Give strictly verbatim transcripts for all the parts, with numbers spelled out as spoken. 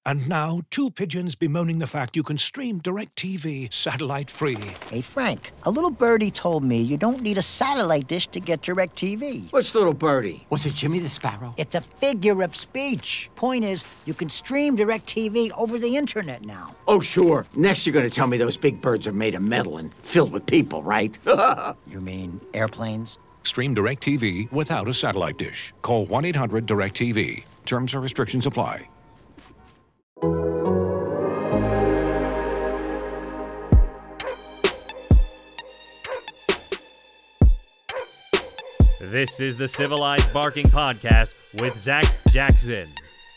And now, two pigeons bemoaning the fact you can stream DirecTV satellite-free. Hey, Frank, a little birdie told me you don't need a satellite dish to get DirecTV. What's little birdie? Was it Jimmy the Sparrow? It's a figure of speech. Point is, you can stream DirecTV over the internet now. Oh, sure. Next you're going to tell me those big birds are made of metal and filled with people, right? You mean airplanes? Stream DirecTV without a satellite dish. Call one eight hundred direct T V. Terms and restrictions apply. This is the Civilized Barking Podcast with Zach Jackson.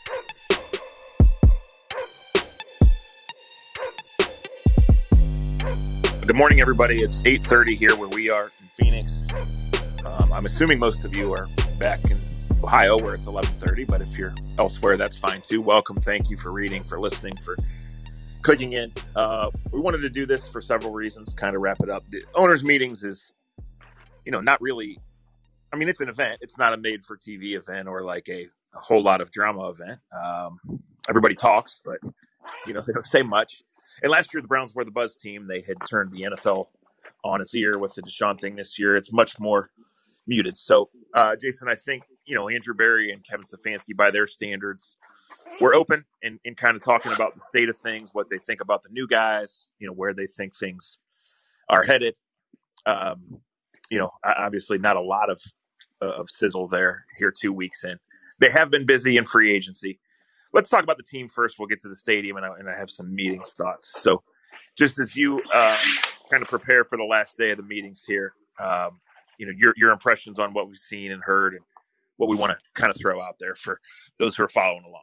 Good morning, everybody. It's eight thirty here where we are in Phoenix. Um, I'm assuming most of you are back in Ohio where it's eleven thirty, but if you're elsewhere, that's fine too. Welcome. Thank you for reading, for listening, for clicking in. Uh, we wanted to do this for several reasons, kind of wrap it up. The owners' meetings is, you know, not really, I mean, it's an event. It's not a made-for-T V event or like a, a whole lot of drama event. Um, everybody talks, but, you know, they don't say much. And last year, the Browns were the buzz team. They had turned the N F L on its ear with the Deshaun thing. This year, it's much more muted. So, uh, Jason, I think, you know, Andrew Berry and Kevin Stefanski, by their standards, were open and, and kind of talking about the state of things, what they think about the new guys, you know, where they think things are headed. Um, you know, obviously not a lot of of sizzle there here two weeks in. They have been busy in free agency. Let's talk about the team first. We'll get to the stadium, and I, and I have some meetings thoughts. So just as you um, kind of prepare for the last day of the meetings here, um, you know, your your impressions on what we've seen and heard and what we want to kind of throw out there for those who are following along.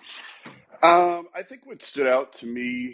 Um, I think what stood out to me,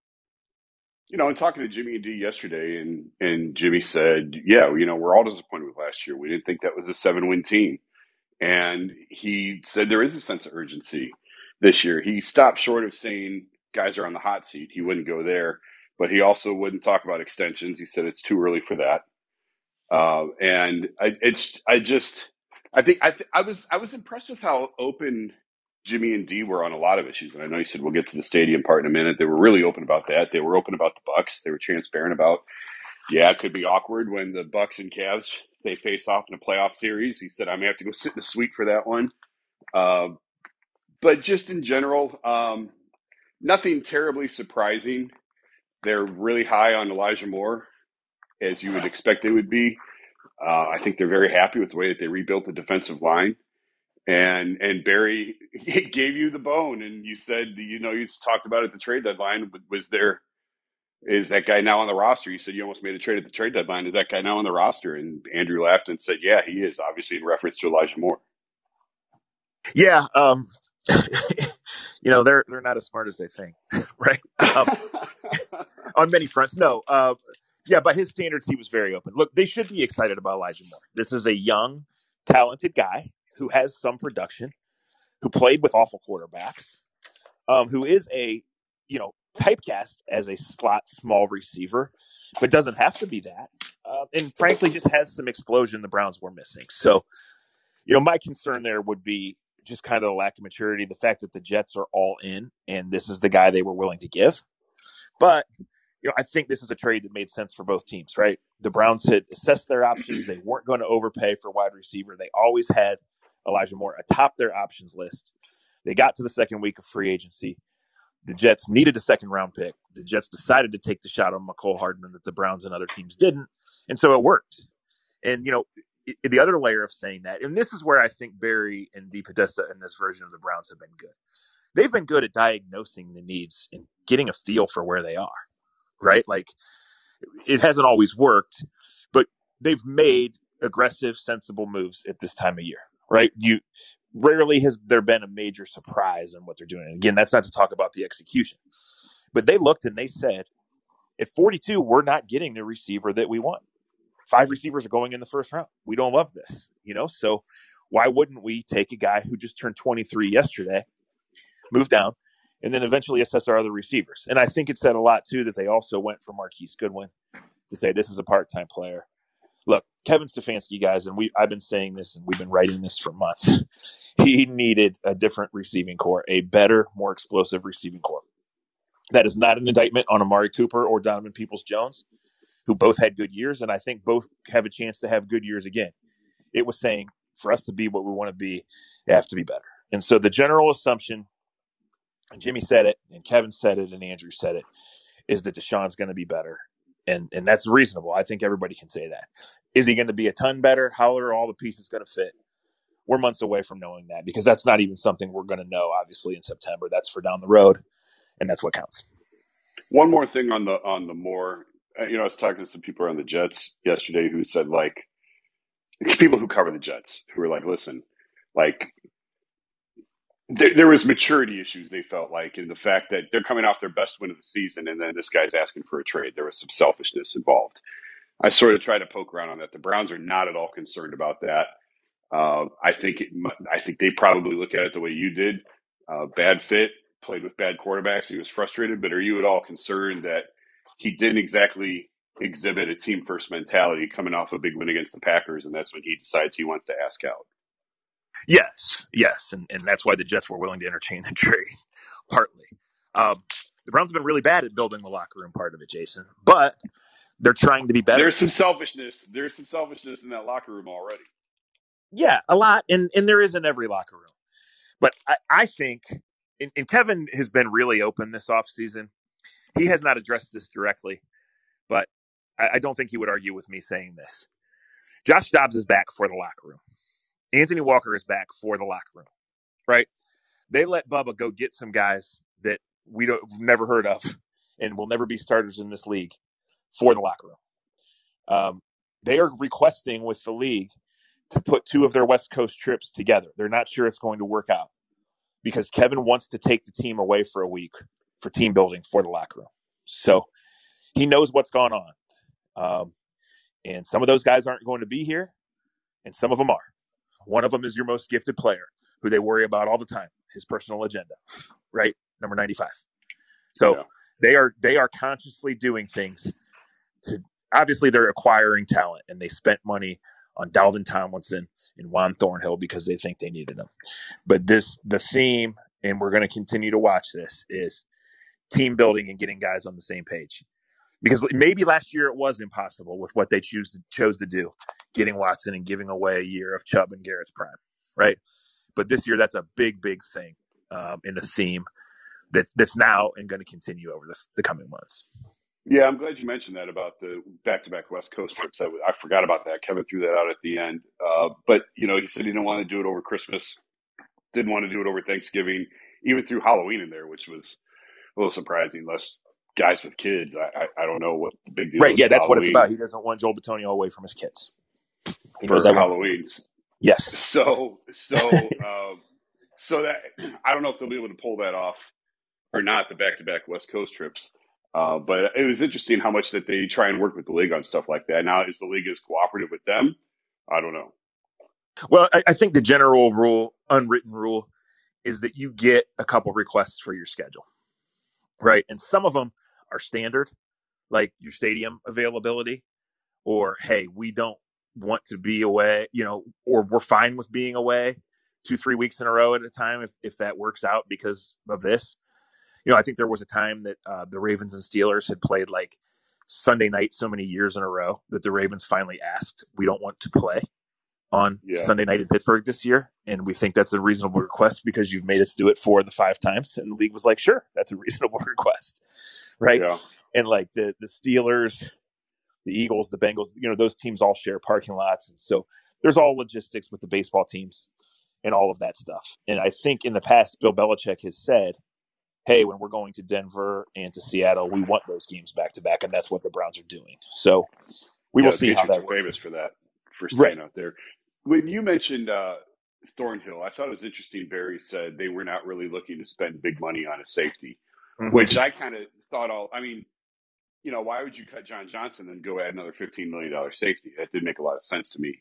you know, in talking to Jimmy and D yesterday, and, and Jimmy said, yeah, you know, we're all disappointed with last year. We didn't think that was a seven-win team. And he said there is a sense of urgency this year. He stopped short of saying guys are on the hot seat. He wouldn't go there. But he also wouldn't talk about extensions. He said it's too early for that. Uh, and I, it's, I just, I think, I, th- I was, I was impressed with how open Jimmy and D were on a lot of issues. And I know you said we'll get to the stadium part in a minute. They were really open about that. They were open about the Bucks. They were transparent about, yeah, it could be awkward when the Bucks and Cavs, they face off in a playoff series. He said, I may have to go sit in the suite for that one. Uh, but just in general, um, nothing terribly surprising. They're really high on Elijah Moore, as you would expect they would be. Uh, I think they're very happy with the way that they rebuilt the defensive line. And and Barry gave you the bone, and you said, you know, you talked about it at the trade deadline. Was there, is that guy now on the roster? You said you almost made a trade at the trade deadline. Is that guy now on the roster? And Andrew laughed and said, yeah, he is, obviously in reference to Elijah Moore. Yeah. Um, you know, they're they're not as smart as they think, right? Um, on many fronts. No. Uh, yeah, by his standards, he was very open. Look, they should be excited about Elijah Moore. This is a young, talented guy who has some production, who played with awful quarterbacks, um, who is a, you know, typecast as a slot small receiver, but doesn't have to be that. Uh, and frankly, just has some explosion the Browns were missing. So, you know, my concern there would be just kind of the lack of maturity, the fact that the Jets are all in, and this is the guy they were willing to give. But, you know, I think this is a trade that made sense for both teams, right? The Browns had assessed their options. They weren't going to overpay for wide receiver. They always had Elijah Moore atop their options list. They got to the second week of free agency. The Jets needed a second round pick. The Jets decided to take the shot on McCole Hardman that the Browns and other teams didn't. And so it worked. And, you know, it, the other layer of saying that, and this is where I think Barry and DePodesta in this version of the Browns have been good. They've been good at diagnosing the needs and getting a feel for where they are, right? Like, it hasn't always worked, but they've made aggressive, sensible moves at this time of year, right? You rarely has there been a major surprise in what they're doing. And again, that's not to talk about the execution, but they looked and they said, at forty-two, we're not getting the receiver that we want. Five receivers are going in the first round. We don't love this, you know? So why wouldn't we take a guy who just turned twenty-three yesterday, move down, and then eventually assess our other receivers? And I think it said a lot, too, that they also went for Marquise Goodwin to say this is a part-time player. Look, Kevin Stefanski, guys, and we I've been saying this and we've been writing this for months. He needed a different receiving core, a better, more explosive receiving core. That is not an indictment on Amari Cooper or Donovan Peoples-Jones, who both had good years, and I think both have a chance to have good years again. It was saying, for us to be what we want to be, you have to be better. And so the general assumption, and Jimmy said it, and Kevin said it, and Andrew said it, is that Deshaun's going to be better. And and that's reasonable. I think everybody can say that. Is he going to be a ton better? How are all the pieces going to fit? We're months away from knowing that, because that's not even something we're going to know, obviously, in September. That's for down the road, and that's what counts. One more thing on the on the more, you know, I was talking to some people around the Jets yesterday who said, like, people who cover the Jets who were like, listen, like, there, there was maturity issues, they felt like, in the fact that they're coming off their best win of the season, and then this guy's asking for a trade. There was some selfishness involved. I sort of tried to poke around on that. The Browns are not at all concerned about that. Uh, I think it, I think they probably look at it the way you did. Uh, bad fit, played with bad quarterbacks. He was frustrated. But are you at all concerned that he didn't exactly exhibit a team first mentality coming off a big win against the Packers, and that's when he decides he wants to ask out? Yes, yes, and, and that's why the Jets were willing to entertain the trade, partly. Um, the Browns have been really bad at building the locker room part of it, Jason, but they're trying to be better. There's some selfishness. There's some selfishness in that locker room already. Yeah, a lot, and, and there is in every locker room. But I, I think, and, and Kevin has been really open this offseason. He has not addressed this directly, but I, I don't think he would argue with me saying this. Josh Dobbs is back for the locker room. Anthony Walker is back for the locker room, right? They let Bubba go get some guys that we don't we've never heard of and will never be starters in this league for the locker room. Um, they are requesting with the league to put two of their West Coast trips together. They're not sure it's going to work out because Kevin wants to take the team away for a week for team building for the locker room. So he knows what's going on. Um, and some of those guys aren't going to be here, and some of them are. One of them is your most gifted player, who they worry about all the time, his personal agenda, right? Number ninety-five. So yeah. they are they are consciously doing things to, obviously they're acquiring talent, and they spent money on Dalvin Tomlinson and Juan Thornhill because they think they needed them. But this, the theme, and we're going to continue to watch this, is team building and getting guys on the same page. Because maybe last year it was impossible with what they choose to, chose to do, getting Watson and giving away a year of Chubb and Garrett's prime, right? But this year, that's a big, big thing um, in the theme that, that's now and going to continue over the, the coming months. Yeah, I'm glad you mentioned that about the back-to-back West Coast trips. I, I forgot about that. Kevin threw that out at the end. Uh, but, you know, he said he didn't want to do it over Christmas, didn't want to do it over Thanksgiving, even threw Halloween in there, which was a little surprising, less – guys with kids, I, I I don't know what the big deal right, is. Yeah, that's Halloween. What it's about. He doesn't want Joel Bitonio away from his kids. He For knows that Halloween. Yes. So, so, um, so that I don't know if they'll be able to pull that off or not, the back-to-back West Coast trips. Uh, but it was interesting how much that they try and work with the league on stuff like that. Now, is the league as cooperative with them? I don't know. Well, I, I think the general rule, unwritten rule, is that you get a couple requests for your schedule, right? And some of them are standard, like your stadium availability, or, hey, we don't want to be away, you know, or we're fine with being away two, three weeks in a row at a time if, if that works out because of this. You know, I think there was a time that uh, the Ravens and Steelers had played like Sunday night so many years in a row that the Ravens finally asked, we don't want to play on yeah. Sunday night in Pittsburgh this year. And we think that's a reasonable request because you've made us do it four of the five times. And the league was like, sure, that's a reasonable request. Right. Yeah. And like the, the Steelers, the Eagles, the Bengals, you know, those teams all share parking lots. And so there's all logistics with the baseball teams and all of that stuff. And I think in the past, Bill Belichick has said, hey, when we're going to Denver and to Seattle, we want those games back to back. And that's what the Browns are doing. So we yeah, will see how that are works. Famous for that, for staying right. out there. When you mentioned uh, Thornhill, I thought it was interesting. Barry said they were not really looking to spend big money on a safety, mm-hmm. which I kind of thought all, I mean, you know, why would you cut John Johnson and go add another fifteen million dollars safety? That didn't make a lot of sense to me.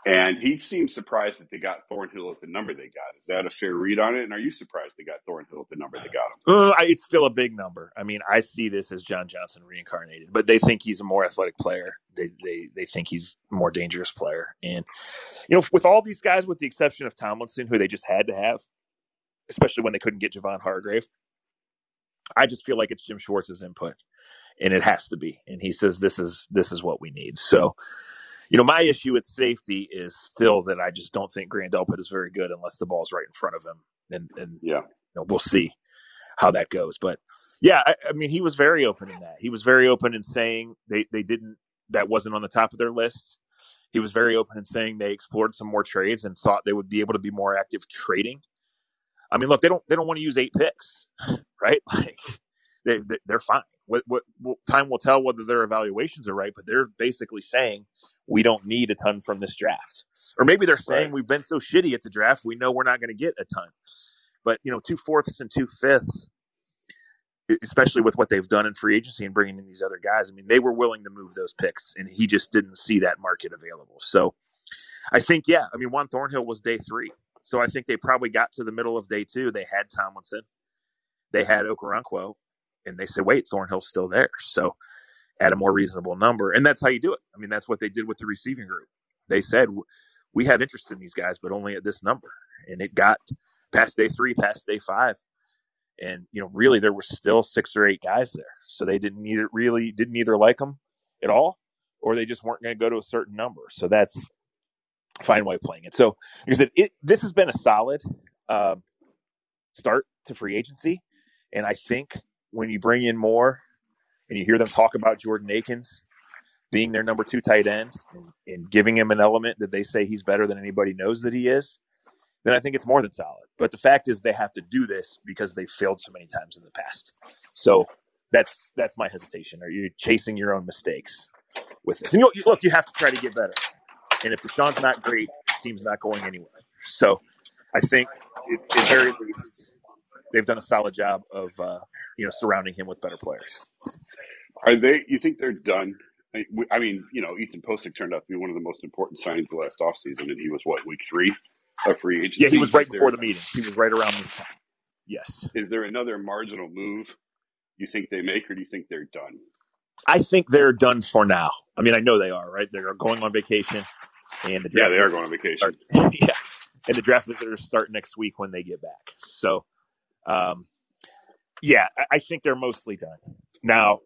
And he seemed surprised that they got Thornhill at the number they got. Is that a fair read on it? And are you surprised they got Thornhill at the number they got him? Uh, I- it's still a big number. I mean, I see this as John Johnson reincarnated, but they think he's a more athletic player. They they they think he's a more dangerous player. And, you know, with all these guys, with the exception of Tomlinson, who they just had to have, especially when they couldn't get Javon Hargrave, I just feel like it's Jim Schwartz's input, and it has to be. And he says this is this is what we need. So, you know, my issue at safety is still that I just don't think Grant Delpit is very good unless the ball's right in front of him. And, and yeah, you know, we'll see how that goes. But, yeah, I, I mean, he was very open in that. He was very open in saying they, they didn't – that wasn't on the top of their list. He was very open in saying they explored some more trades and thought they would be able to be more active trading. I mean, look, they don't they don't want to use eight picks, right? Like they, they they're fine. What, what, what time will tell whether their evaluations are right, but they're basically saying we don't need a ton from this draft. Or maybe they're saying right. we've been so shitty at the draft, we know we're not going to get a ton. But, you know, two fourths and two fifths, especially with what they've done in free agency and bringing in these other guys, I mean, they were willing to move those picks, and he just didn't see that market available. So I think, yeah, I mean, Juan Thornhill was day three. So I think they probably got to the middle of day two. They had Tomlinson. They had Okoronkwo. And they said, wait, Thornhill's still there. So at a more reasonable number. And that's how you do it. I mean, that's what they did with the receiving group. They said, we have interest in these guys, but only at this number. And it got past day three, past day five. And, you know, really there were still six or eight guys there. So they didn't either really didn't either like them at all, or they just weren't going to go to a certain number. So that's a fine way of playing it. So like I said, it, this has been a solid uh, start to free agency. And I think when you bring in more and you hear them talk about Jordan Akins being their number two tight end and, and giving him an element that they say he's better than anybody knows that he is, then I think it's more than solid. But the fact is they have to do this because they've failed so many times in the past. So that's that's my hesitation. Are you chasing your own mistakes with this? And you know, look, you have to try to get better. And if Deshaun's not great, the team's not going anywhere. So I think at, at very least they've done a solid job of uh, you know surrounding him with better players. Are they? You think they're done? I mean, you know, Ethan Posick turned out to be one of the most important signings of last offseason, and he was, what, week three of free agency? Yeah, he was right is before there, the meeting. He was right around this time. Yes. Is there another marginal move you think they make, or do you think they're done? I think they're done for now. I mean, I know they are, right? They're going on vacation. and the draft Yeah, they are going on vacation. Start, yeah, and the draft visitors start next week when they get back. So, um, yeah, I, I think they're mostly done. Now,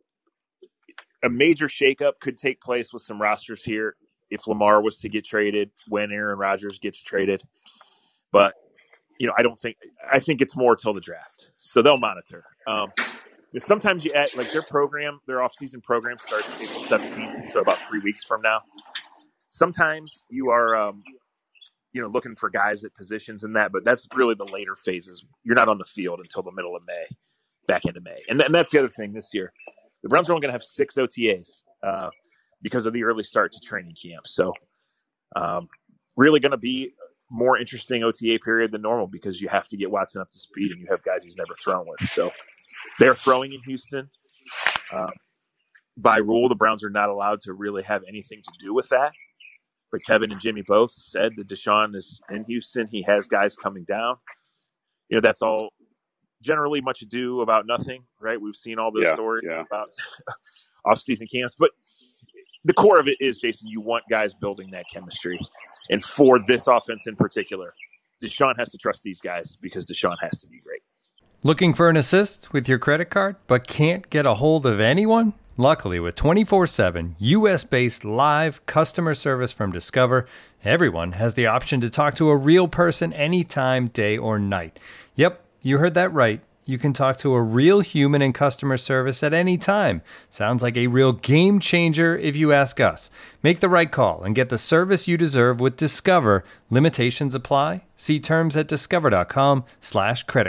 a major shakeup could take place with some rosters here if Lamar was to get traded, when Aaron Rodgers gets traded. But, you know, I don't think – I think it's more till the draft. So they'll monitor. Um, sometimes you add – like their program, their offseason program starts April seventeenth, so about three weeks from now. Sometimes you are, um, you know, looking for guys at positions in that, but that's really the later phases. You're not on the field until the middle of May, back into May. And, th- and that's the other thing this year. The Browns are only going to have six O T As uh, because of the early start to training camp. So um, really going to be more interesting O T A period than normal because you have to get Watson up to speed and you have guys he's never thrown with. So they're throwing in Houston. Uh, by rule, the Browns are not allowed to really have anything to do with that. But Kevin and Jimmy both said that Deshaun is in Houston. He has guys coming down. You know, that's all generally much ado about nothing, right? We've seen all those Yeah, stories yeah. about off-season camps. But the core of it is, Jason, you want guys building that chemistry. And for this offense in particular, Deshaun has to trust these guys because Deshaun has to be great. Looking for an assist with your credit card but can't get a hold of anyone? Luckily, with twenty-four seven U S-based live customer service from Discover, everyone has the option to talk to a real person anytime, day or night. Yep, you heard that right. You can talk to a real human in customer service at any time. Sounds like a real game changer if you ask us. Make the right call and get the service you deserve with Discover. Limitations apply. See terms at discover.com slash credit card.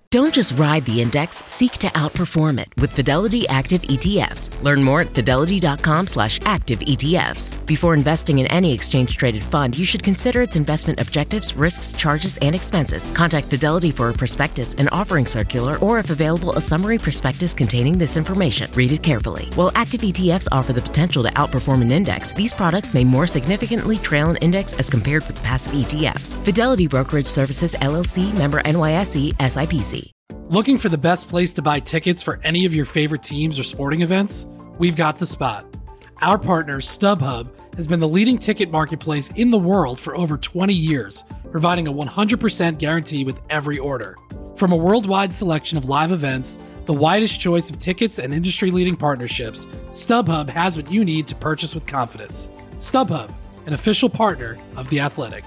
Don't just ride the index, seek to outperform it with Fidelity Active E T Fs. Learn more at fidelity.com slash active ETFs. Before investing in any exchange-traded fund, you should consider its investment objectives, risks, charges, and expenses. Contact Fidelity for a prospectus, an offering circular, or if available, a summary prospectus containing this information. Read it carefully. While active E T Fs offer the potential to outperform an index, these products may more significantly trail an index as compared with passive E T Fs. Fidelity Brokerage Services, L L C, member N Y S E, S I P C. Looking for the best place to buy tickets for any of your favorite teams or sporting events? We've got the spot. Our partner, StubHub, has been the leading ticket marketplace in the world for over twenty years, providing a one hundred percent guarantee with every order. From a worldwide selection of live events, the widest choice of tickets, and industry-leading partnerships, StubHub has what you need to purchase with confidence. StubHub, an official partner of The Athletic.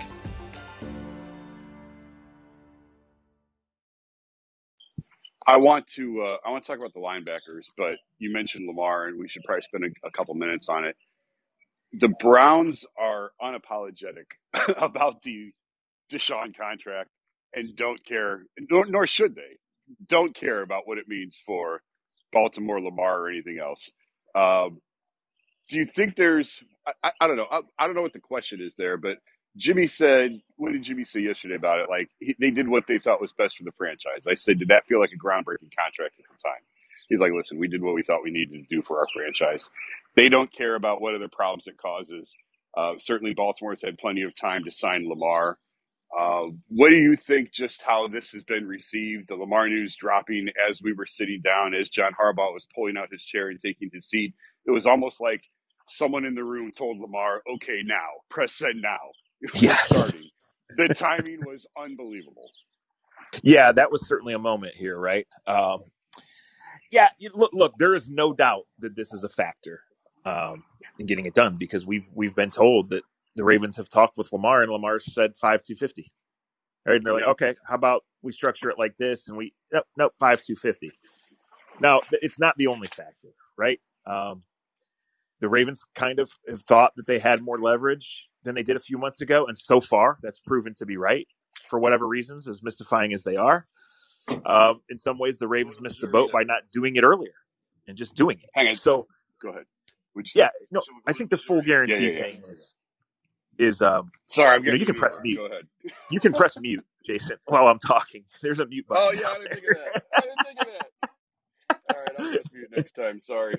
I want to uh, I want to talk about the linebackers, but you mentioned Lamar, and we should probably spend a, a couple minutes on it. The Browns are unapologetic about the Deshaun contract and don't care, nor, nor should they, don't care about what it means for Baltimore, Lamar, or anything else. Um, do you think there's I, I, I don't know I, I don't know what the question is there, but Jimmy said, what did Jimmy say yesterday about it? Like, he, they did what they thought was best for the franchise. I said, did that feel like a groundbreaking contract at the time? He's like, listen, we did what we thought we needed to do for our franchise. They don't care about what other problems it causes. Uh, certainly, Baltimore's had plenty of time to sign Lamar. Uh, what do you think just how this has been received? The Lamar news dropping as we were sitting down, as John Harbaugh was pulling out his chair and taking his seat. It was almost like someone in the room told Lamar, okay, now, press send now. Yeah. Starting. The timing was unbelievable. Yeah, that was certainly a moment here, right? Um, yeah, you, look, look, there is no doubt that this is a factor um, in getting it done because we've we've been told that the Ravens have talked with Lamar and Lamar said five two fifty. Right? And they're like, Yeah. okay, how about we structure it like this? And we nope, nope, five two fifty. Now, it's not the only factor, right? Um, the Ravens kind of have thought that they had more leverage than they did a few months ago, and so far that's proven to be right for whatever reasons, as mystifying as they are. Um, in some ways, the Ravens missed the boat by not doing it earlier and just doing it. Hang on. So, Go ahead. What'd you yeah, say? no, I think the full guarantee Yeah, yeah, yeah. thing is is um, Sorry, I'm you know, getting you can mute. press mute. Go ahead. You can press mute, Jason, while I'm talking. There's a mute button. Oh, yeah, down I didn't there. think of that. I didn't think of that. All right, I'll press mute next time. Sorry.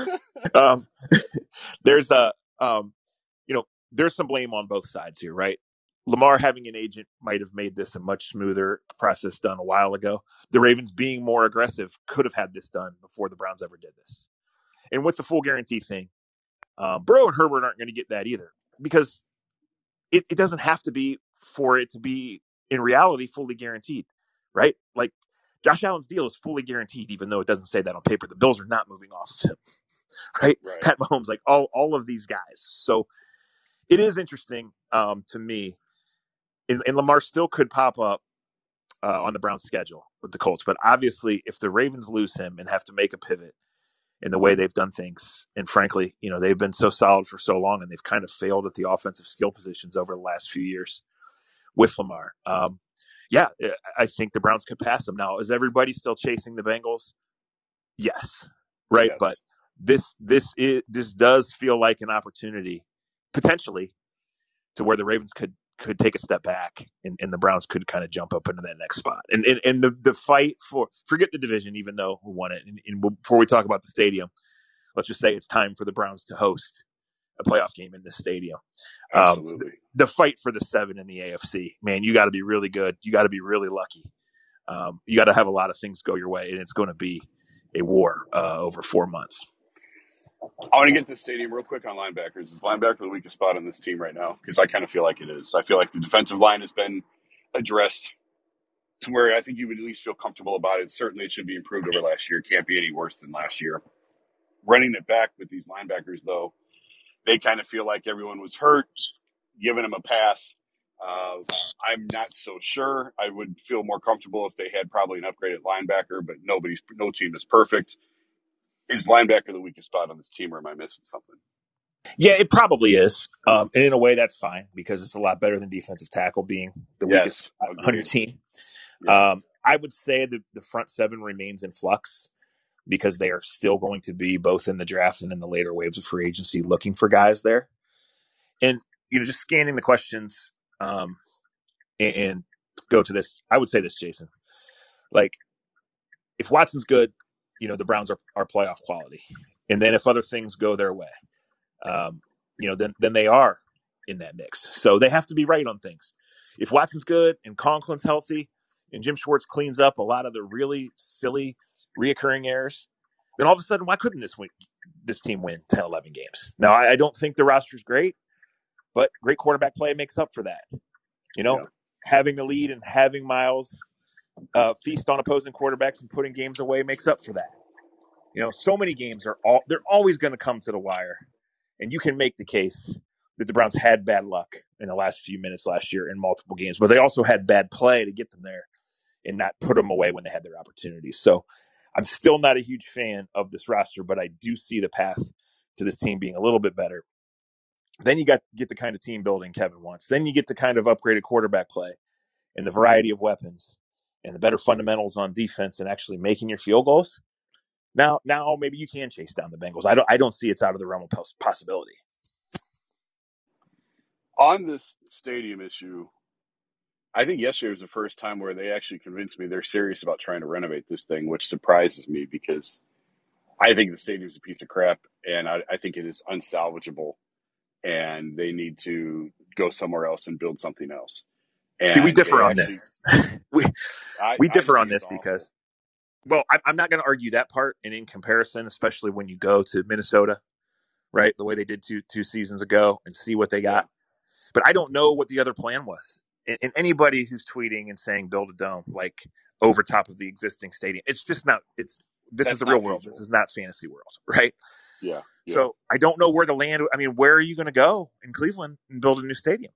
um, there's a, um, you know, there's some blame on both sides here, right? Lamar having an agent might have made this a much smoother process done a while ago. The Ravens being more aggressive could have had this done before the Browns ever did this. And with the full guarantee thing, uh, Burrow and Herbert aren't going to get that either because it, it doesn't have to be for it to be in reality fully guaranteed, right? Like Josh Allen's deal is fully guaranteed, even though it doesn't say that on paper. The Bills are not moving off of him, right? Right. Pat Mahomes, like all, all of these guys. So it is interesting um, to me. And, and Lamar still could pop up uh, on the Browns schedule with the Colts. But obviously, if the Ravens lose him and have to make a pivot in the way they've done things, and frankly, you know, they've been so solid for so long and they've kind of failed at the offensive skill positions over the last few years with Lamar. Um, yeah, I think the Browns could pass them. Now, is everybody still chasing the Bengals? Yes. Right. Yes. But this, this is, this does feel like an opportunity potentially to where the Ravens could, could take a step back and, and the Browns could kind of jump up into that next spot. And and, and the, the fight for, forget the division, even though we won it. And, and before we talk about the stadium, let's just say it's time for the Browns to host a playoff game in this stadium. Absolutely. Um, the, the fight for the seven in the A F C, man, you got to be really good. You got to be really lucky. Um, you got to have a lot of things go your way, and it's going to be a war uh, over four months. I want to get to the stadium real quick on linebackers. Is linebacker the weakest spot on this team right now? Because I kind of feel like it is. I feel like the defensive line has been addressed to where I think you would at least feel comfortable about it. Certainly it should be improved over last year. It can't be any worse than last year. Running it back with these linebackers, though, they kind of feel like everyone was hurt, giving them a pass. Uh, I'm not so sure. I would feel more comfortable if they had probably an upgraded linebacker, but nobody's no team is perfect. Is linebacker the weakest spot on this team, or am I missing something? Yeah, it probably is. Um, and in a way, that's fine because it's a lot better than defensive tackle being the Yes, weakest spot on your agreed. team. Yeah. Um, I would say that the front seven remains in flux because they are still going to be both in the draft and in the later waves of free agency looking for guys there. And, you know, just scanning the questions um, and, and go to this, I would say this, Jason. Like, if Watson's good, you know, the Browns are, are playoff quality. And then if other things go their way, um, you know, then then they are in that mix. So they have to be right on things. If Watson's good and Conklin's healthy and Jim Schwartz cleans up a lot of the really silly reoccurring errors, then all of a sudden, why couldn't this win, this team win ten, eleven games? Now, I, I don't think the roster's great, but great quarterback play makes up for that. You know, yeah. having the lead and having Miles uh, feast on opposing quarterbacks and putting games away makes up for that. You know, so many games are all they're always going to come to the wire. And you can make the case that the Browns had bad luck in the last few minutes last year in multiple games, but they also had bad play to get them there and not put them away when they had their opportunities. So I'm still not a huge fan of this roster, but I do see the path to this team being a little bit better. Then you got get the kind of team building Kevin wants. Then you get the kind of upgraded quarterback play and the variety of weapons and the better fundamentals on defense and actually making your field goals. Now, now maybe you can chase down the Bengals. I don't. I don't see it's out of the realm of possibility. On this stadium issue, I think yesterday was the first time where they actually convinced me they're serious about trying to renovate this thing, which surprises me because I think the stadium's a piece of crap, and I, I think it is unsalvageable, and they need to go somewhere else and build something else. And see, we differ on actually, this. we I, we differ I on this because. Well, I'm not going to argue that part, and in comparison, especially when you go to Minnesota, right, the way they did two two seasons ago, and see what they got. Yeah. But I don't know what the other plan was. And, and anybody who's tweeting and saying build a dome like over top of the existing stadium, it's just not. It's this That's is the real world. feasible. This is not fantasy world, right? Yeah, yeah. So I don't know where the land. I mean, where are you going to go in Cleveland and build a new stadium?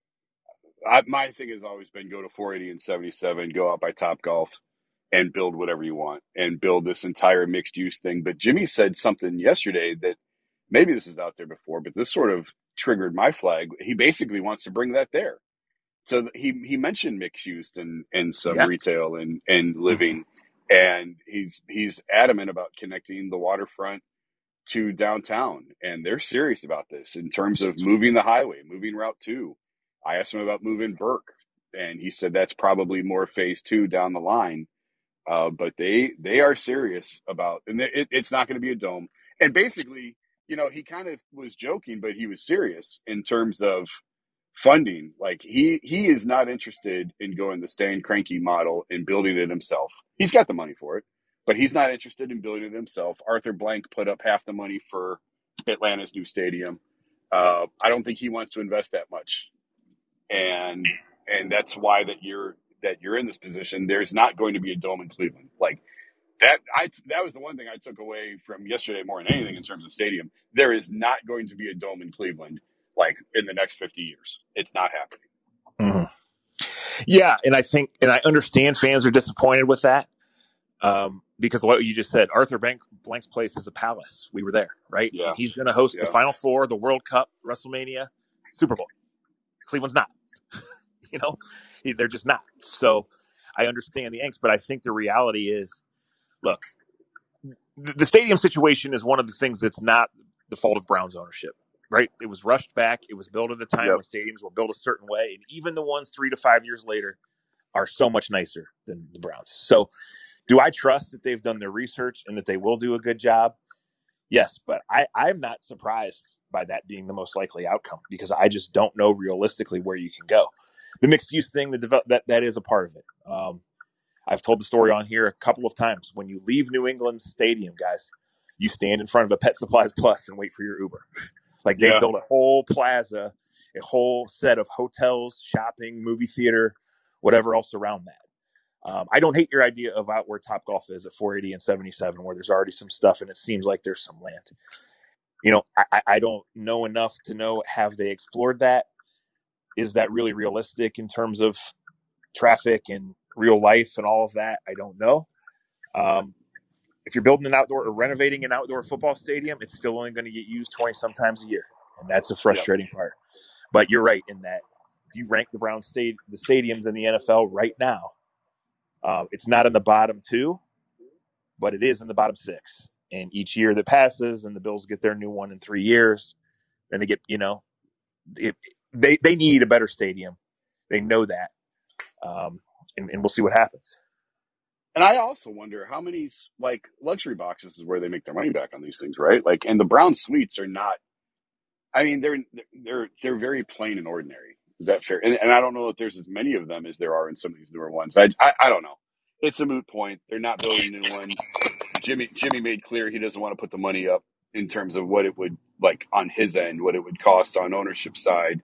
I, my thing has always been go to four eighty and seventy-seven, go out by Topgolf, and build whatever you want and build this entire mixed use thing. But Jimmy said something yesterday that maybe this is out there before, but this sort of triggered my flag. He basically wants to bring that there. So he, he mentioned mixed use and, and some Yeah. retail and, and living. And he's, he's adamant about connecting the waterfront to downtown. And they're serious about this in terms of moving the highway, moving Route two. I asked him about moving Burke, and he said that's probably more phase two down the line. Uh, but they they are serious about, and it, it's not going to be a dome. And basically, you know, he kind of was joking, but he was serious in terms of funding. Like he he is not interested in going the Stan Kroenke model and building it himself. He's got the money for it, but he's not interested in building it himself. Arthur Blank put up half the money for Atlanta's new stadium. Uh, I don't think he wants to invest that much, and and that's why that you're. that you're in this position. There's not going to be a dome in Cleveland. Like that, I, that was the one thing I took away from yesterday more than anything in terms of stadium. There is not going to be a dome in Cleveland, like in the next fifty years. It's not happening. Mm-hmm. Yeah. And I think, and I understand fans are disappointed with that um, because what you just said, Arthur Blank, Blank's place is a palace. We were there, right? Yeah. And he's going to host yeah. the Final Four, the World Cup, WrestleMania, Super Bowl. Cleveland's not. You know, they're just not. So I understand the angst, but I think the reality is, look, the stadium situation is one of the things that's not the fault of Browns ownership, right? It was rushed back. It was built at a time yep. when stadiums were built a certain way. And even the ones three to five years later are so much nicer than the Browns. So do I trust that they've done their research and that they will do a good job? Yes, but I, I'm not surprised by that being the most likely outcome because I just don't know realistically where you can go. The mixed use thing, the develop, that that is a part of it. Um, I've told the story on here a couple of times. When you leave New England's stadium, guys, you stand in front of a Pet Supplies Plus and wait for your Uber. Like they yeah. built a whole plaza, a whole set of hotels, shopping, movie theater, whatever else around that. Um, I don't hate your idea of out where Topgolf is at four eighty and seventy-seven, where there's already some stuff and it seems like there's some land. You know, I, I don't know enough to know have they explored that. Is that really realistic in terms of traffic and real life and all of that? I don't know. Um, if you're building an outdoor or renovating an outdoor football stadium, it's still only going to get used twenty sometimes a year. And that's the frustrating yep. part. But you're right in that if you rank the Browns state, the stadiums in the N F L right now, Uh, it's not in the bottom two, but it is in the bottom six. And each year that passes, and the Bills get their new one in three years, and they get, you know, it, they they need a better stadium. They know that, um, and, and we'll see what happens. And I also wonder how many like luxury boxes is where they make their money back on these things, right? Like, and the Brown suites are not. I mean, they're they're they're very plain and ordinary. Is that fair? And, and I don't know if there's as many of them as there are in some of these newer ones. I, I I don't know. It's a moot point. They're not building a new one. Jimmy Jimmy made clear he doesn't want to put the money up in terms of what it would like on his end, what it would cost on ownership side.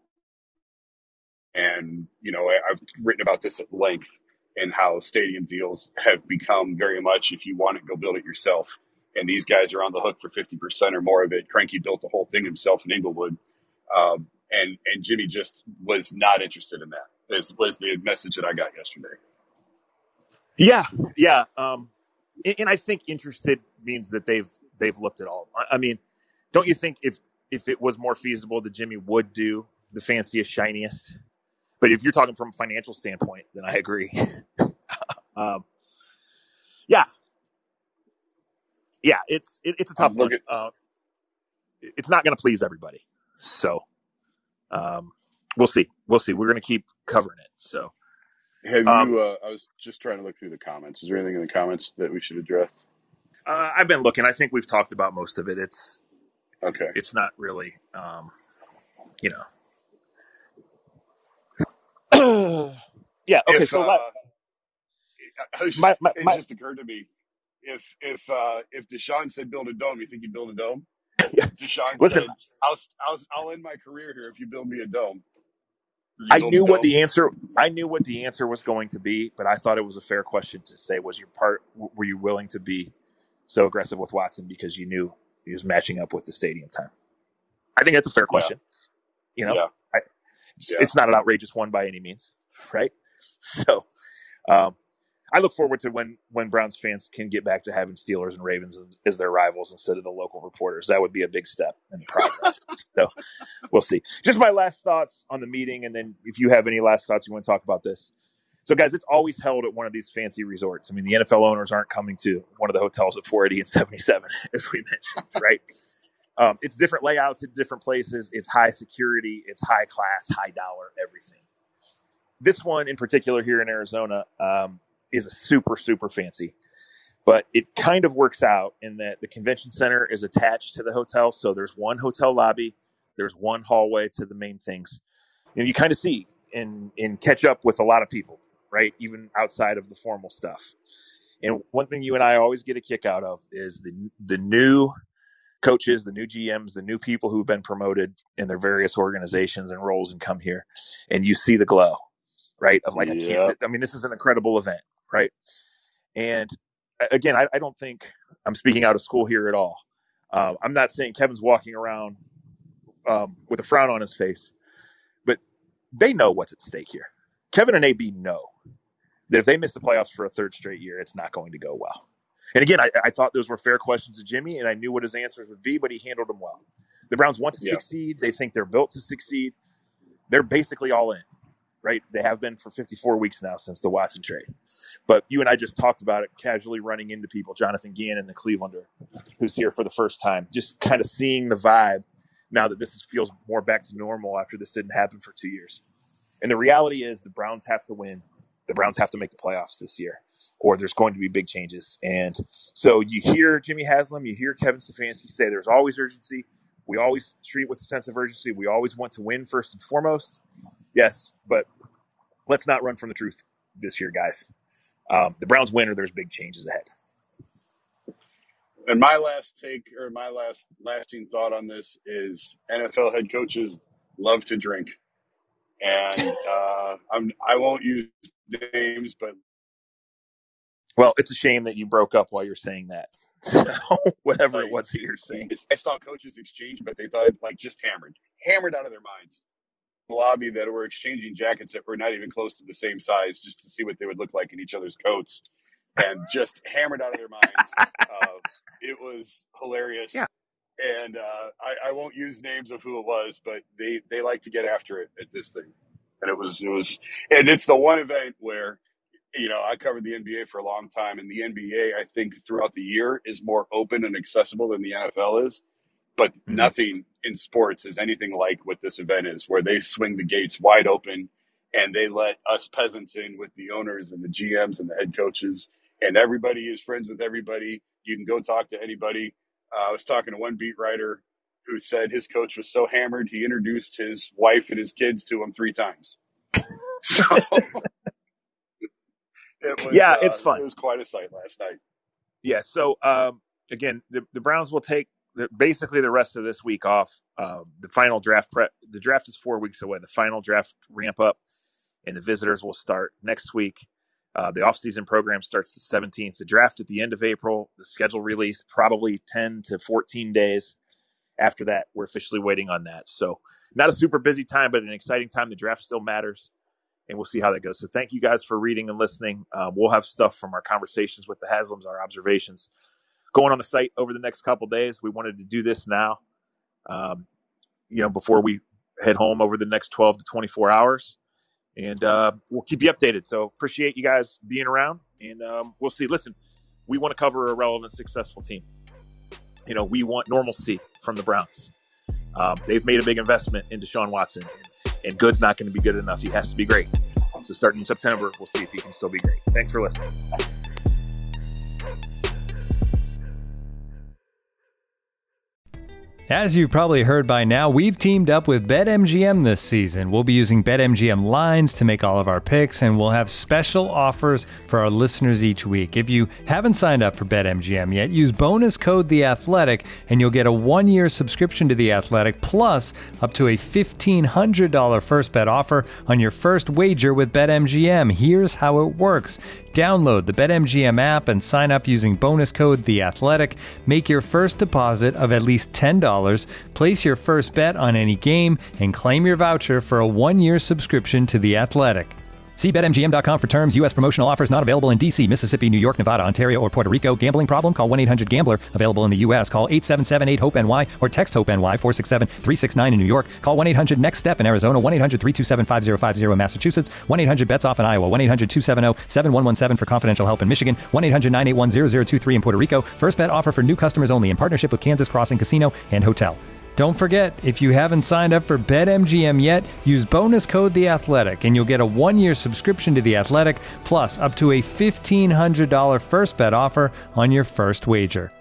And you know, I, I've written about this at length. And how stadium deals have become very much if you want it, go build it yourself. And these guys are on the hook for fifty percent or more of it. Cranky built the whole thing himself in Inglewood. Um, and, and Jimmy just was not interested in that, was, was the message that I got yesterday. Yeah, yeah. Um, and, and I think interested means that they've they've looked at all. I, I mean, don't you think if, if it was more feasible that Jimmy would do the fanciest, shiniest? But if you're talking from a financial standpoint, then I agree. um, yeah, yeah, it's it, it's a tough one. At, uh, it's not going to please everybody, so um, we'll see. We'll see. We're going to keep covering it. So, have um, you? Uh, I was just trying to look through the comments. Is there anything in the comments that we should address? Uh, I've been looking. I think we've talked about most of it. It's okay. It's not really, um, you know. yeah. Okay. If, so uh, my, just, my, my, it my, just occurred to me, if if uh, if Deshaun said build a dome, you think he'd build a dome? yeah. Deshaun Listen, said, "I'll I'll I'll end my career here if you build me a dome." I knew what the answer. I knew what the answer was going to be, but I thought it was a fair question to say. Was your part? Were you willing to be so aggressive with Watson because you knew he was matching up with the stadium time? I think that's a fair question. Yeah. You know, yeah. I, it's, yeah. it's not an outrageous one by any means, right? So, um, I look forward to when when Browns fans can get back to having Steelers and Ravens as, as their rivals instead of the local reporters. That would be a big step in progress. So we'll see. Just my last thoughts on the meeting, and then if you have any last thoughts you want to talk about this. So, guys, it's always held at one of these fancy resorts. I mean, the N F L owners aren't coming to one of the hotels at four eighty and seventy-seven, as we mentioned, right? Um, it's different layouts at different places. It's high security. It's high class, high dollar, everything. This one in particular here in Arizona, um, is a super, super fancy, but it kind of works out in that the convention center is attached to the hotel. So there's one hotel lobby, there's one hallway to the main things. You know, you kind of see and, and catch up with a lot of people, right? Even outside of the formal stuff. And one thing you and I always get a kick out of is the, the new coaches, the new G Ms, the new people who've been promoted in their various organizations and roles and come here, and you see the glow, right? Of like, yeah. I can't, I mean, this is an incredible event. Right. And again, I, I don't think I'm speaking out of school here at all. Uh, I'm not saying Kevin's walking around um, with a frown on his face, but they know what's at stake here. Kevin and A B know that if they miss the playoffs for a third straight year, it's not going to go well. And again, I, I thought those were fair questions to Jimmy, and I knew what his answers would be, but he handled them well. The Browns want to yeah. succeed. They think they're built to succeed. They're basically all in. Right. They have been for fifty-four weeks now since the Watson trade. But you and I just talked about it, casually running into people, Jonathan Gannon, the Clevelander, who's here for the first time, just kind of seeing the vibe now that this is, feels more back to normal after this didn't happen for two years. And the reality is the Browns have to win. The Browns have to make the playoffs this year, or there's going to be big changes. And so you hear Jimmy Haslam, you hear Kevin Stefanski say there's always urgency. We always treat with a sense of urgency. We always want to win first and foremost. Yes, but let's not run from the truth this year, guys. Um, the Browns win or there's big changes ahead. And my last take or my last lasting thought on this is N F L head coaches love to drink. And uh, I'm, I won't use names, but. Well, it's a shame that you broke up while you're saying that. So, whatever it was that you're saying. I saw coaches exchange, but they thought like just hammered, hammered out of their minds. Lobby that were exchanging jackets that were not even close to the same size just to see what they would look like in each other's coats and just hammered out of their minds. Uh, it was hilarious. Yeah. And uh, I, I won't use names of who it was, but they, they like to get after it at this thing. And it was, it was, and it's the one event where you know, I covered the N B A for a long time, and the N B A, I think, throughout the year is more open and accessible than the N F L is. But mm-hmm. nothing in sports is anything like what this event is, where they swing the gates wide open and they let us peasants in with the owners and the G Ms and the head coaches, and everybody is friends with everybody. You can go talk to anybody. Uh, I was talking to one beat writer who said his coach was so hammered he introduced his wife and his kids to him three times. So it was, yeah, uh, it's fun. It was quite a sight last night. Yeah. So um, again, the, the Browns will take the, basically the rest of this week off. Uh, the final draft prep. The draft is four weeks away. The final draft ramp up, and the visitors will start next week. Uh, the offseason program starts the seventeenth. The draft at the end of April. The schedule release probably ten to fourteen days. After that, we're officially waiting on that. So not a super busy time, but an exciting time. The draft still matters, and we'll see how that goes. So thank you guys for reading and listening. Uh, we'll have stuff from our conversations with the Haslams, our observations, going on the site over the next couple days. We wanted to do this now, um, you know, before we head home over the next twelve to twenty-four hours. And uh, we'll keep you updated. So appreciate you guys being around, and um, we'll see. Listen, we want to cover a relevant, successful team. You know, we want normalcy from the Browns. Um, they've made a big investment in Deshaun Watson, and, and good's not going to be good enough. He has to be great. So starting in September, we'll see if he can still be great. Thanks for listening. As you've probably heard by now, we've teamed up with BetMGM this season. We'll be using BetMGM lines to make all of our picks, and we'll have special offers for our listeners each week. If you haven't signed up for BetMGM yet, use bonus code The Athletic, and you'll get a one-year subscription to The Athletic, plus up to a fifteen hundred dollars first bet offer on your first wager with BetMGM. Here's how it works. Download the BetMGM app and sign up using bonus code The Athletic. Make your first deposit of at least ten dollars. Place your first bet on any game and claim your voucher for a one-year subscription to The Athletic. See Bet M G M dot com for terms. U S promotional offers not available in D C, Mississippi, New York, Nevada, Ontario, or Puerto Rico. Gambling problem? Call one eight hundred gambler. Available in the U S. Call eight seven seven eight hope N Y or text HOPE-NY four six seven three six nine in New York. Call one eight hundred next step in Arizona. one eight hundred three two seven five zero five zero in Massachusetts. one eight hundred bets off in Iowa. one eight hundred two seven zero seven one one seven for confidential help in Michigan. one eight hundred nine eight one zero zero two three in Puerto Rico. First bet offer for new customers only in partnership with Kansas Crossing Casino and Hotel. Don't forget, if you haven't signed up for BetMGM yet, use bonus code The Athletic, and you'll get a one-year subscription to The Athletic, plus up to a fifteen hundred dollars first bet offer on your first wager.